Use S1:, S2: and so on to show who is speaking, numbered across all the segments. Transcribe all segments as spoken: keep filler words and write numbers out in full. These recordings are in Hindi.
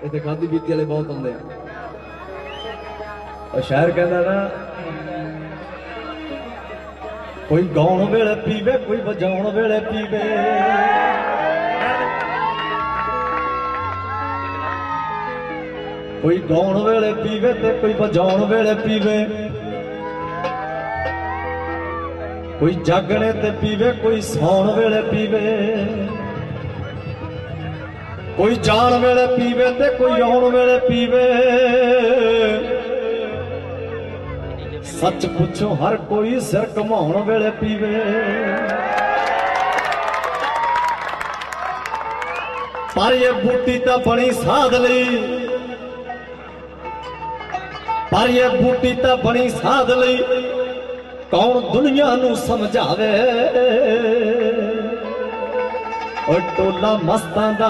S1: इतने खाधी पीती वाले बहुत आते हैं। और शायर कहता ना, कोई गाउन वेले पीवे, कोई बजाउन वेले पीवे, कोई गाउन वेले पीवे ते कोई बजाउन वेले पीवे, कोई जागने ते पीवे, कोई सौन वेले पीवे, कोई जान वेले पीवे ते कोई आउण वेले पीवे। सच पुछो हर कोई सिर घुमाउण वेले पीवे। पर ये बूटी तां बनी साध लई, पर ये बूटी तां बनी साध लई, कौन दुनिया नू समझावे। और टोला मस्तां दा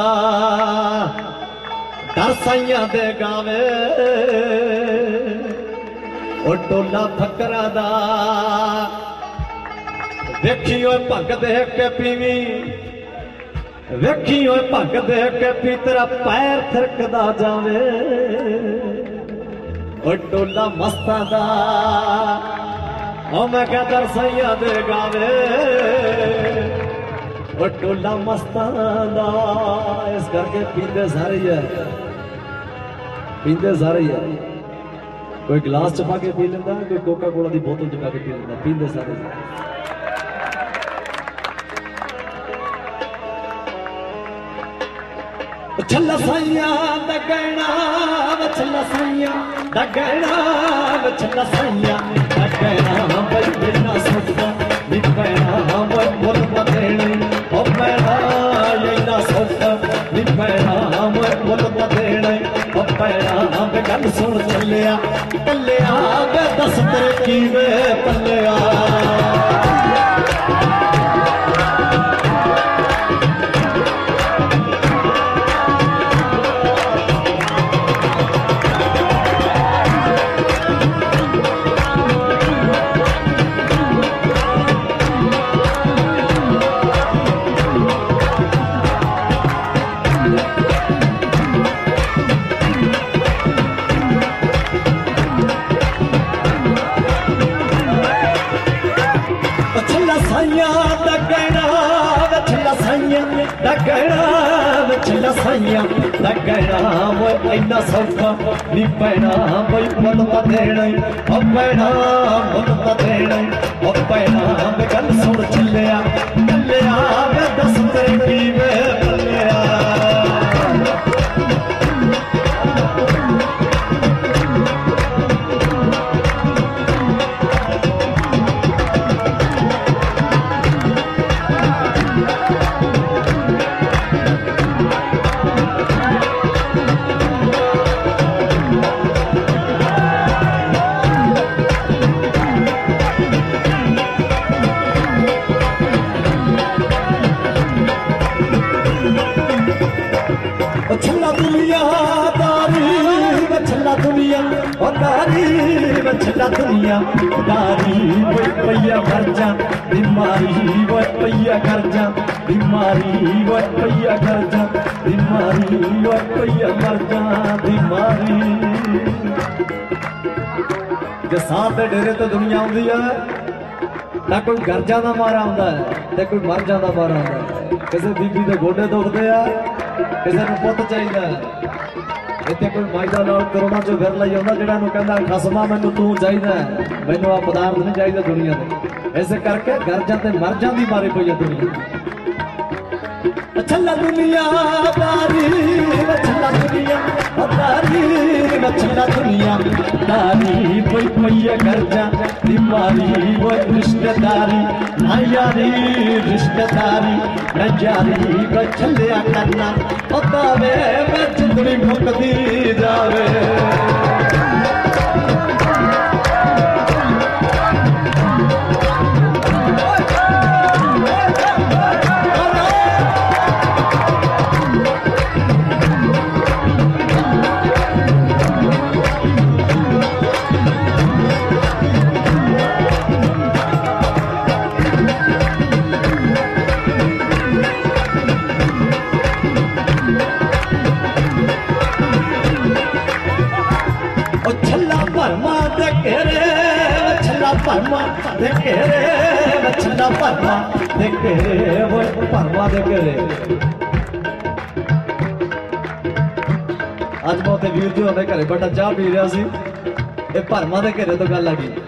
S1: डर साइयां दे गावे, और टोला फकरा दा वेखी ओए भग देख के पीवी, वेखी ओए भग देख के पी तेरा पैर थिरकदा जावे। और टोला मस्तां दा ओ मैं क्या डर साइयां दे गावे, और टोला मस्तां दा। इस करके पींदे सारे ही है, पींदे सारे ही है। कोई गिलास चपा के पी लेंदा, कोई कोका कोला की बोतल चपा के पी लेंदा, पींदे सारे ही। छल्ला साइयां दा गहना, छल्ला साइयां दा गहना, छल्ला साइयां दा गहना, बई बिना सोचा नी पैना वो मुल बदेने। ओ पैना इन्ना सोचा नी पैना वो मुल बदेने। ओ पैना वे गल सुन चलिया, पल्लिया वे दस तेरे कीवे पल्लिया। साइयां दा गहना वो इन्ना सौखा नी पैना, बई मुल तां देना। ओ पैना मुल तां देना, ओ पैना वे गल सुन चलिया, चलिया वे दस तेरे कीवे पल्लिया। छल्ला दुनिया दारी वो पैया घर जा, बीमारी वो पैया घर जा, बीमारी वो पैया घर जा, बीमारी वो पैया घर जा, बीमारी। जे साथ दे डेरे तो दुनिया आउंदी है, ना कोई घर जाना मारा आउंदा है ते कोई मर जाना मारा आउंदा है। किसी बीबी दे गोडे दुखदे आ, किसी नूं पुत्त चाहीदा है। इतने कोई माइदा नाल करोना चो घर लाई आउंदा, जिहड़ा नूं कहंदा खसमा मैनूं तू चाहीदा, मैनूं आ पदार्थ नहीं चाहीदा दुनिया दे। इस करके घर जाते मर जांदी मारी पई है दुनिया। छल्ला दुनिया दारी, छल्ला दुनिया दारी, छल्ला दुनिया दारी कोई पैया घर जा, बीमारी वो रिश्तेदारी ना यारी, रिश्तेदारी न यारी को छलिया करना। ओ दावे मैं जिंदड़ी मुकदी जावे। दे घेरे छल्ला भरमा दे घेरे वो भरमा दे घेरे। अज मैं उत्थे वीर जी होंदे घरे बड़ा चाह पी रहा सी, ये भरमा दे घेरे तो गल आ गई।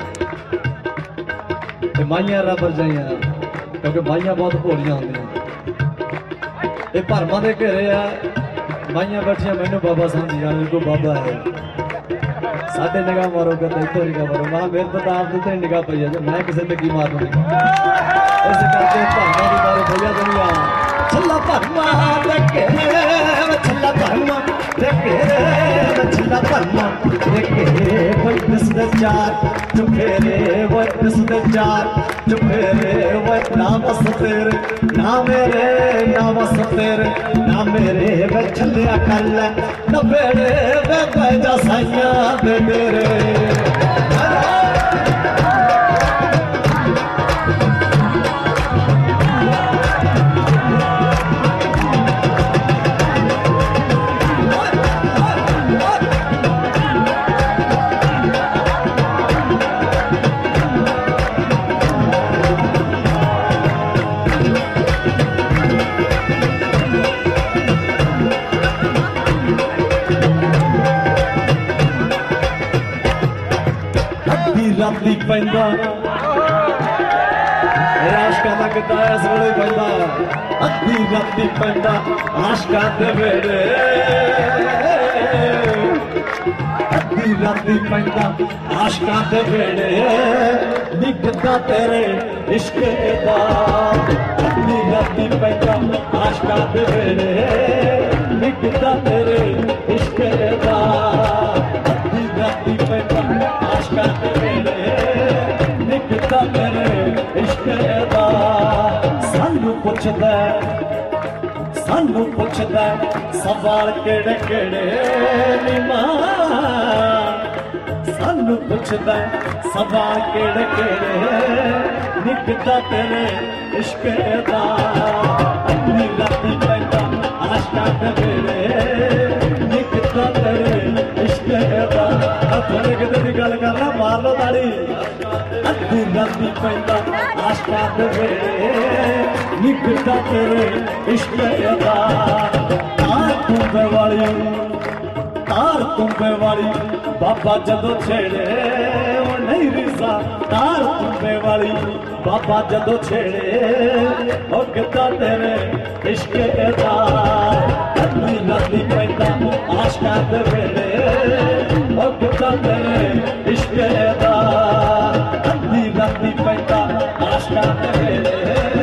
S1: माइया रब रजाइया क्योंकि माइया बहुत भोलियां होंदियां, ये भरमा दे घेरे आ माइया बैठिया मैनू बाबा समझी जाने को बाबा है साढ़े निगाह मारो कहते इतो निगाह मारो मैं मेरे तो आप तो निगाह पई है मैं किसी ने की मारू इस करके भरमा की मारो भैया दुनिया छल्ला भरमा दे घेरे छल्ला भरमा दे घेरे छल्ला भरमा दे घेरे कोई पिसदे चार चुफेरे वो पिसदे चार चुफेरे वो ना बस तेरे ना मेरे ना बस तेरे ना मेरे वे छल्लिया कर ले ना बेड़े वे पैदा साइया दे तेरे। राती पैंदा आशका का किता इस वेले पैंदा अद्धी राती पैंदा आशका दे वेड़े अद्धी राती पैंदा आशका दे वेड़े निकदा तेरे इश्क दा अद्धी राती पैंदा आशका दे वेड़े निकदा तेरे इश्क दा अद्धी राती पैंदा आशका दे सानू पुछदा सानू पुछदा सवाल केड़े केड़े निमा सानू पुछदा सवाल केड़े केड़े निकदा तेरे इश्क दा अपनी राती पैंदा आशका दे वेड़े निकदा तेरे इश्क दा। थोड़े किते दी गल करना मार लो ताड़ी अद्धी राती पैंदा आशका दे वेड़े निकदा तेरे इश्क दा। तार तुंबे वाली तार तुंबे वाली बाबा जदों छेड़े वो नहीं रिसा तार तुंबे वाली बाबा जदों छेड़े ओ किदा तेरे इश्क दा अद्धी राती पैंदा आशका दे वेड़े ओ किदा तेरे इश्क दा अद्धी राती पैंदा आशका दे वेड़े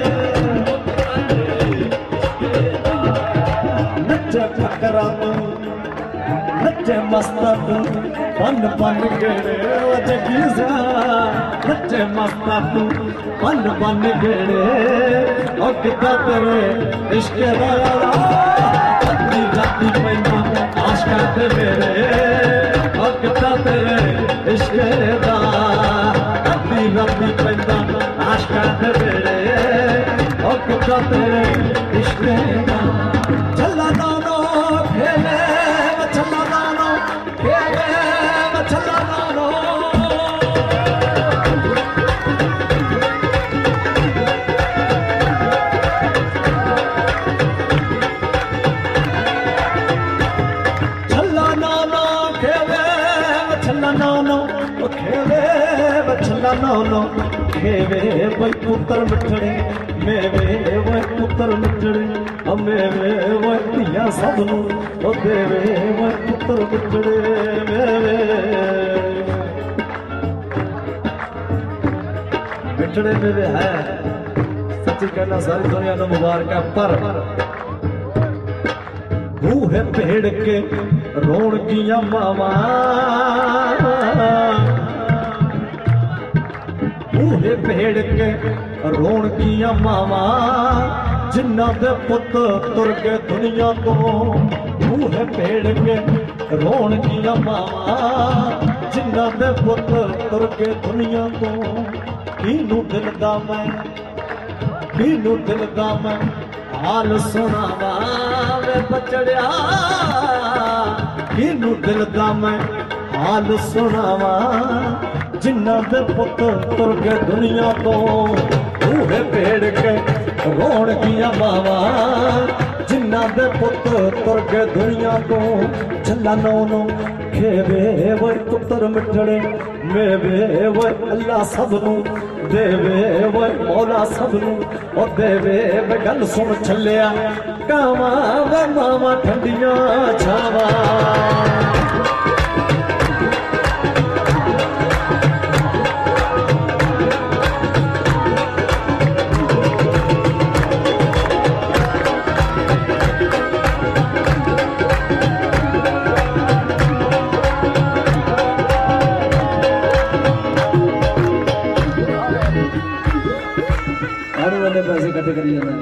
S1: नच्चे फकरा तू नच्चे मस्ता तू बन बन गेड़े ओ जगी सा नच्चे मस्ता तू बन बन गेड़े ओ किदा तेरे इश्क दा अद्धी राती पैंदा आशका दे वेड़े ओ किदा तेरे इश्क दा अद्धी राती पैंदा आशका दे वेड़े ओ किदा तेरे इश्क दा। छल्ला नानो खेले छल्ला नानो खेले छल्ला नानो छल्ला नानो खेले छल्ला नानो खेले छल्ला नानो खेवे वही पुत्र मिठड़े मेवे वही पुत्र मिठड़े मेवे वही धिया सबनू ओ देवे वही पुत्र मिठड़े मेवे मिठड़े मेवे है सच्ची कहना सारी दुनिया को मुबारक है पर बूहे भेड़ के रोण गिया मावा बूहे भेड़ के रोण गिया मावा जिन्ना दे पुत तुर के दुनिया को बूहे भेड़ के रोण गिया मावा जिन्ना दे पुत तुर के दुनिया को कीनू दिल दा मैं कीनू दिल दा मैं हाल सुनावा वे बचड़िया किनू दिल दा मैं हाल सुनावा जिन्ना दे पुत तुर के दुनिया तो बूहे पेड़ के रोण गिया मावा जिन्ना दे पुत तुर के दुनिया तो झल्ला नौ नौ खेवे वो पुत्र मिठड़े मेवे वो अल्लाह सबनू देवे वो मौला सबनू और देवे वे गल सुन छलिया कावा वे मावा ठंडिया छावा पैसे इकट्ठे करी जाना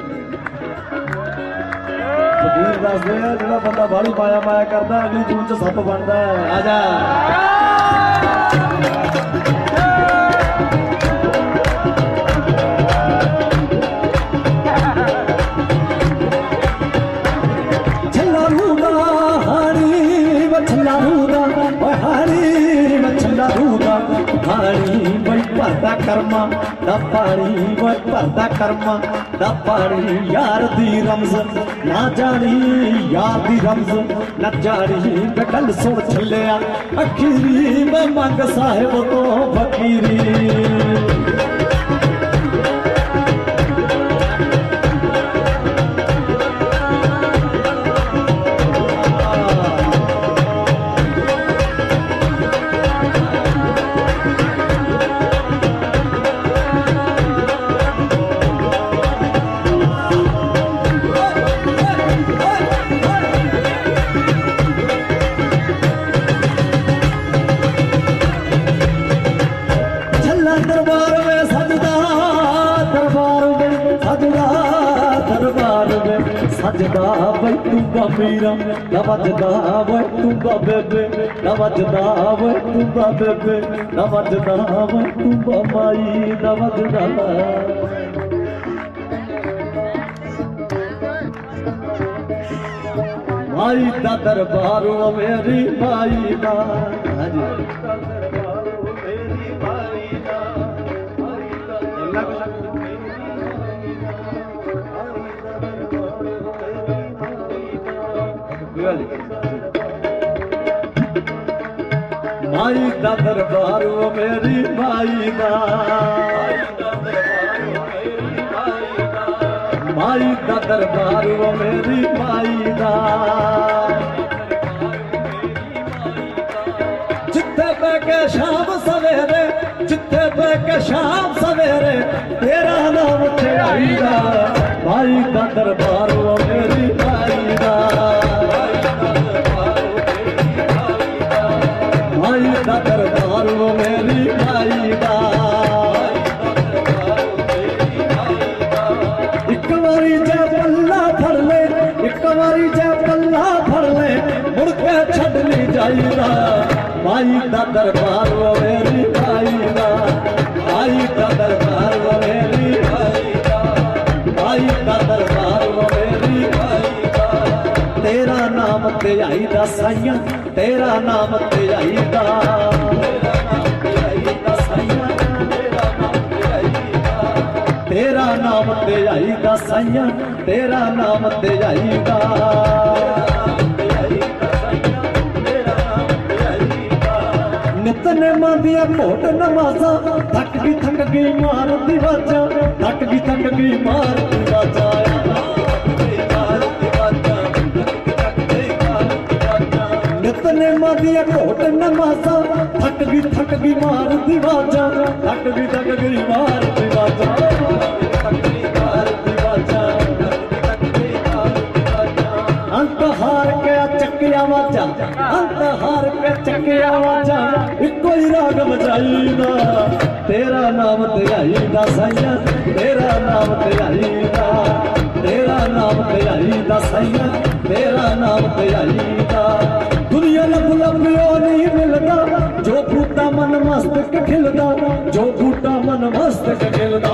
S1: फकीर दसदे आ जिहड़ा बंदा बाहली माया माया करदा अगली जून च सप्प बनदा आजा छल्ला रूदा हारी व छल्ला रूदा ओ हारी व छल्ला रूदा हारी बई भरदा कर्मा दा पानी वो भरदा कर्मा दा पानी यार दी रमज ना जानी यार दी रमज न जानी गल सुन छलिया अखीरी मैं मंग साहिब तो फकीरी दरबार में सजदा दरबार में सजदा दरबार में सजदा भाई तू मीरा नवजदा भाई तू बेबे नवजदा भाई तू बेबे नवजदा भाई तू माई नवजदा माई दा दरबार मेरी माई दा माई दा दरबार मेरी माई दा माई दा दरबार मेरी माई दा जिथे बैके शाम सवेरे जिथे बैके शाम सवेरे तेरा नाम चढ़ाई दा माई दा दरबार मेरी माई दा माई दा दरबार मेरी माई दा एक बारी जे पल्ला फड़ ले एक बारी जे पल्ला फड़ ले मुड़ के छड़नी जाईदा माई दा दरबार मेरी माई दा माई दा दरबार मेरी माई दा माई दा दरबार मेरी माई दा तेरा नाम ते आई दा साईं तेरा नाम ते आई दा तेरा नाम ते आई दा साईं तेरा नाम ते आई दा नितने मादिया घोट नमाजा थक भी थक गई मार दिवाजा थक भी थक गई मार दिवाजा नितने मादिया घोट नमाजा थक भी थक गई मार दिवाजा थक भी थक गई मार दिवाजा अंत हार के चक्किया वाजा अंत हार के चक्किया वाजा इको ही राग बजाईदा तेरा नाम ते आईदा साईं तेरा नाम ते आईदा तेरा नाम ते आईदा साईं तेरा नाम ते आईदा दुनिया लब लब नहीं मिलदा जो बूटा मन मस्त खिलदा जो बूटा मन मस्त खिलदा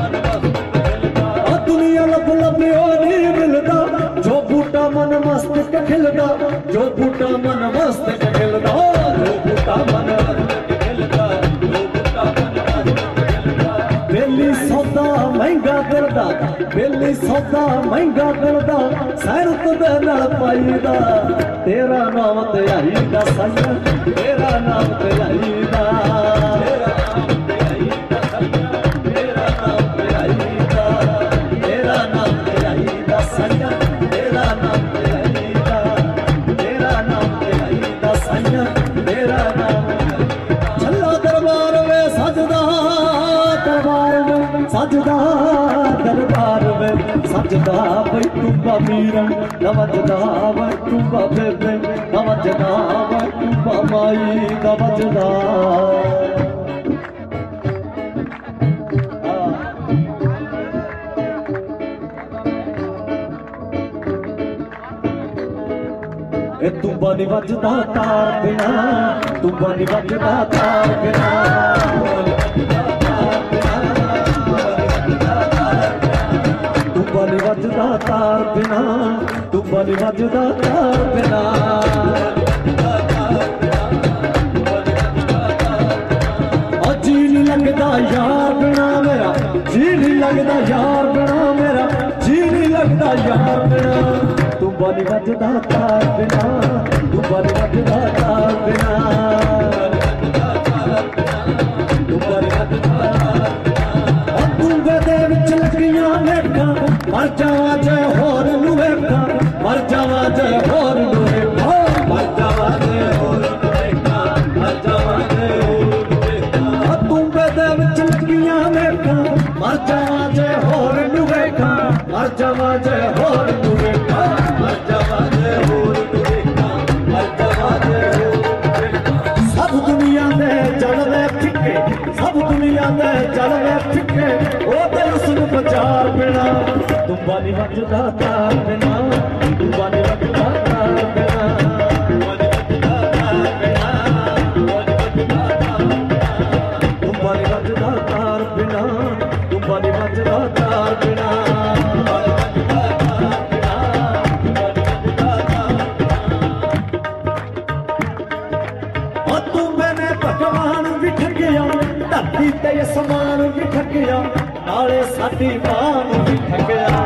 S1: दुनिया लब लब नहीं मिलदा जो बूटा मन मस्त च खिलदा जो बूटा मन मस्तक खिलदा जो बूटा मन मस्तक खिलदा जो बूटा मन मस्तक खिलदा बेली सौदा महंगा दिलदा बेली सौदा महंगा दिलदा सैरत दे नाल पाईदा तेरा नाम ते आई दा सैया तेरा नाम ते आई दा तेरा नाम ते आई दा सैया तेरा नाम ते आई दा तेरा नाम ते आई दा सैया तेरा नाम ते आई दा तेरा नाम ते आई दा सैया तेरा नाम छल्ला दरबार वे सजदा दरबार वे सजदा दरबार वे सजदा बई टुंबा मीरन नवजदा वे टुंबा बेबे नवजदा वे टुंबा माई नवजदा ए तुंबा नी वजदा तार बिना तुंबा नी वजदा तार बिना तुंबा नी वजदा तार बिना तुंबा नी वजदा तार बिना जी नहीं लगदा यार बिना मेरा जी नहीं लगदा यार बिना मेरा जी नहीं लगदा यार बिना तुंबा नी वजदा तार बिना तुंबा नी वजदा तार बिना तुंबा नी वजदा तुंबे दे विच लगियां नेकां मर जावां जे होर नूं वेखां मर जावां जे होर नूं वेखां मर जावां जे होर नूं वेखां मर जावां जे होर नूं वेखां तुंबे दे विच लगियां नेकां मर जावां जे होर नूं वेखां मर जावां जे होर नूं वेखां मर जावां जे होर नूं वेखां मर जावां जे होर नूं वेखां सब दुनिया दे जलवे फिक्के सब दुनिया दे जलवे फिक्के ओ ते उसनु बाजार बिना तुंबा नी वजदा तार बिना तुंबा नी वजदा तार बिना तुंबा नी वजदा तार बिना तुंबा नी वजदा तार बिना तू मैंने भगवान भी ठगिया धरती ते समान भी ठगिया नाले साडी मां भी ठगिया